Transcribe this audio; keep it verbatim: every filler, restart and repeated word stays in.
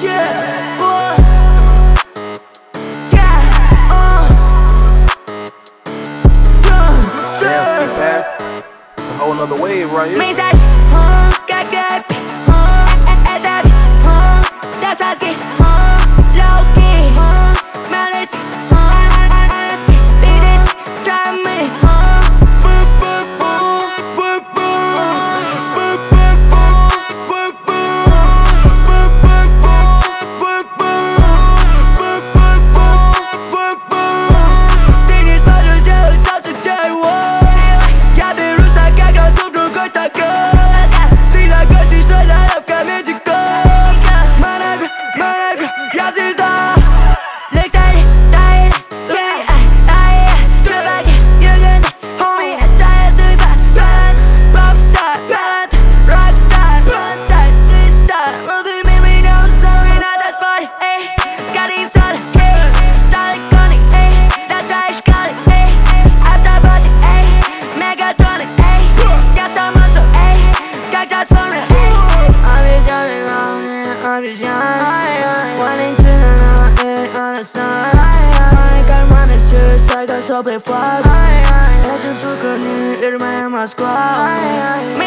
Yeah, uh, yeah, uh, yeah, Damn, Ski Pass. It's a whole nother wave right here. Mensagem, uh, как рэп, uh, это, uh, досадки, uh, low-key, uh, malice, uh, honesty, business, drama, uh, boom, boom, boom, boom, boom, boom, boom, boom, boom, boom, boom, boom, boom, boom, boom, boom. Денис может сделать salsa day-one. Я беру стакан, готов другой стакан. Ты захочешь, что заравка медиком. Монограф, монограф, я звезда. Лексари, тайна, yeah, ай, стрелки, югенды, homie, это я судьба. Брат, попстар, брат, рокстар, брат, систер. Multi millions, knowing how that's funny, эй. Горим сода, эй. Стали кони, эй. Дата и шкалы, эй. Автоботы, эй. Мегатроны, эй. Я стал монстром, эй. Как трансформер, эй. Обезьяны, главные обезьяны. Валентина, эй, understand. Карманы чистые, как сопли флаг. Этим, сука, не верь, моя Москва.